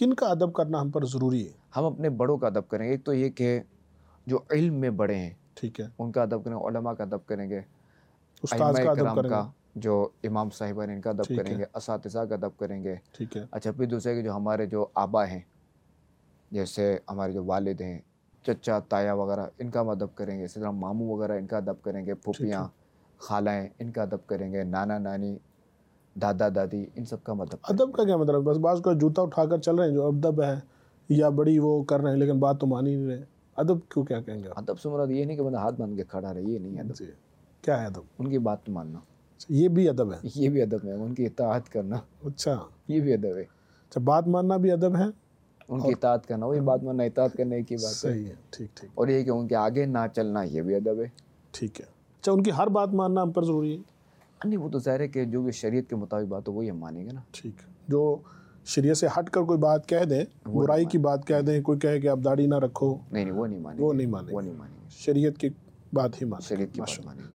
किन का अदब करना हम पर ज़रूरी है? हम अपने बड़ों का अदब करेंगे। एक तो ये कि जो इल्म में बड़े हैं ठीक है। उनका अदब करेंगे, उलमा का अदब करेंगे, उस्ताद अइम्मा का अदब किराम करेंगे। का, जो इमाम साहिबान इनका अदब ठीक है। करेंगे, असातिज़ा का अदब करेंगे। ठीक है। अच्छा, फिर दूसरे के जो हमारे जो आबा हैं, जैसे हमारे जो वालिद हैं, चचा, ताया वगैरह, इनका हम अदब करेंगे। इसी तरह मामू वगैरह इनका अदब करेंगे, ठीक है। फूफियाँ, खालाएँ इनका अदब करेंगे, नाना नानी, दादा दादी, इन सब का हम अदब अदब करेंगे। का क्या मतलब? बस बाज़ कोई जूता उठाकर चल रहे हैं जो अदब है, या बड़ी वो कर रहे हैं लेकिन बात तो मान ही नहीं रहे। अदब क्यों क्या कहेंगे आप? अदब से मुराद ये नहीं कि बंदा हाथ बांध के खड़ा रहे, ये नहीं है अदब। जी। क्या है अदब? उनकी बात तो मानना, ये भी अदब है? ये भी अदब है। उनकी इताअत करना, अच्छा। ये भी अदब है। अच्छा, बात मानना भी अदब है? उनकी और इताअत करना, वही बात मानना, इताअत करना एक ही बात है। सही है। ठीक ठीक और ये कि उनके आगे ना चलना, ये भी अदब है। ठीक है। अच्छा, उनकी हर बात मानना हम पर ज़रूरी है? नहीं, वो तो ज़ाहिर है कि जो भी शरीयत के मुताबिक बात हो वही हम मानेंगे ना। ठीक है। जो शरीयत से हट कर कोई बात कह दे, वो बुराई नहीं की बात कह दें, कोई कहे कि आप दाढ़ी ना रखो, नहीं, वो नहीं मानेंगे। वो नहीं मानेंगे। वो नहीं मानेंगे। शरीयत की बात ही मानेंगे। शरीयत की बात माशाअल्लाह। मानेंगे।